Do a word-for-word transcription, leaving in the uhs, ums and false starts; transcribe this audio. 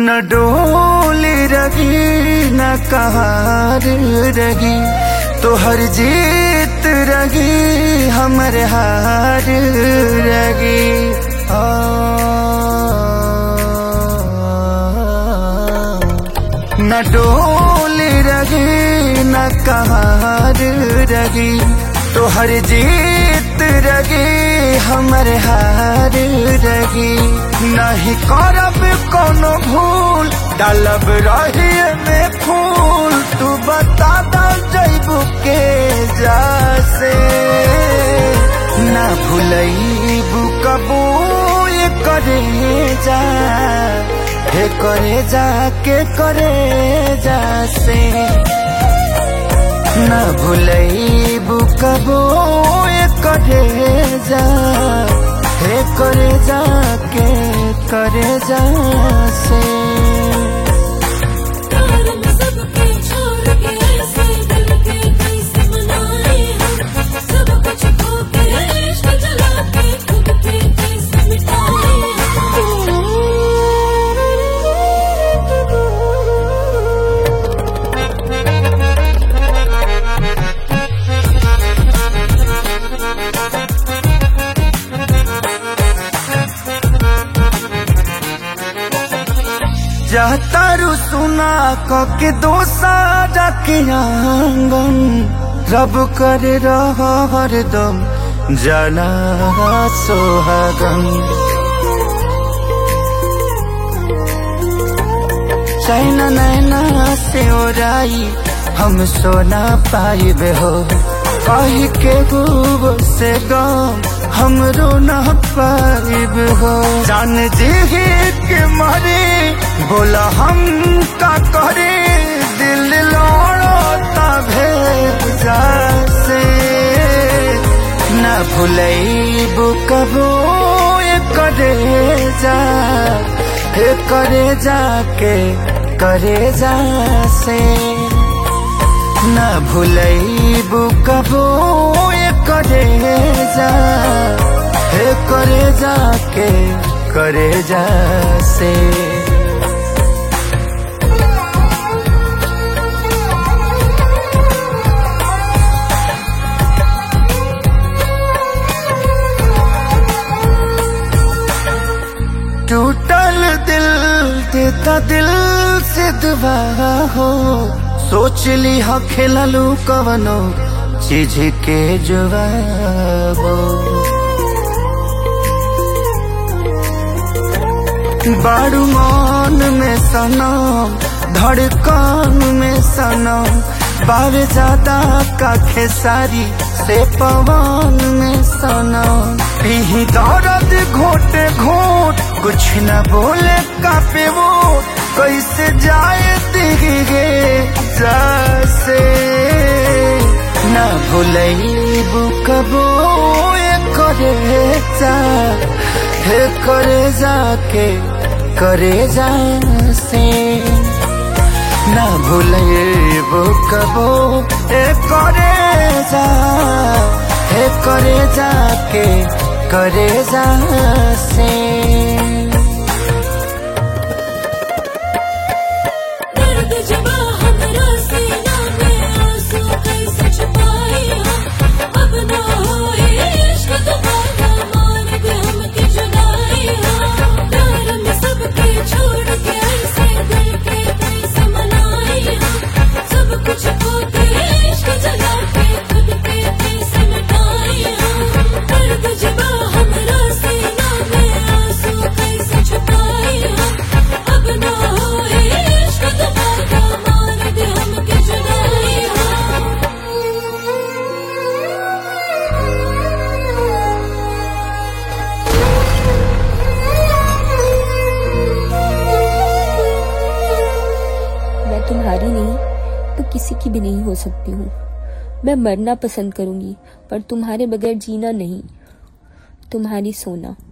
न डोली रही न कहार रही, तो हर जीत रही हमर हार रही। आ, न डोली रही न कहार रही, तो हर जीत रही हमर हार रही। नहीं करब कोनो भूल, डालब रही में फूल, तू बता दा जैबू के जासे। ना भूलैबू कबू ये करे जा, हे करे जा के करे जासे। ना भूलैबू कबू ये करे जा, हे करे जा के करे जा से। जातारू सुना के दोसारा के आंगन, रब करे रहा हरदम जाना सोहागन। चैना नैना से ओराई हम सोना पाइबे हो, कही के गुब से गम हम रोना पाइब हो। जान जी के मारे बोला हम का करे, दिल लौड़ता भेजा से। ना भूलैबू कबो ये करे जा, हे करे जा के करे जा से। ना भूलैबू कबो ये करे जा, हे करे जा के करे जा से। टूटल दिल देता दिल से दुआ हो, सोच ली हा खेललू कवनो चीज के जवाब। बारू मन में सनम, धड़कन में सनम, बावे ज्यादा का खेसारी से पवन में सनम। पीही दर्द घोटे घोट, कुछ न बोले कापे वो, कैसे जाए दिखे जैसे। ना भूलैबू कबो ये करे जा, हे करे जा के करे जा से। ना भूलैबू कबो ये करे जा, हे करे जा के करे जा से। तुम्हारी नहीं तो किसी की भी नहीं हो सकती हूँ। मैं मरना पसंद करूँगी पर तुम्हारे बगैर जीना नहीं। तुम्हारी सोना।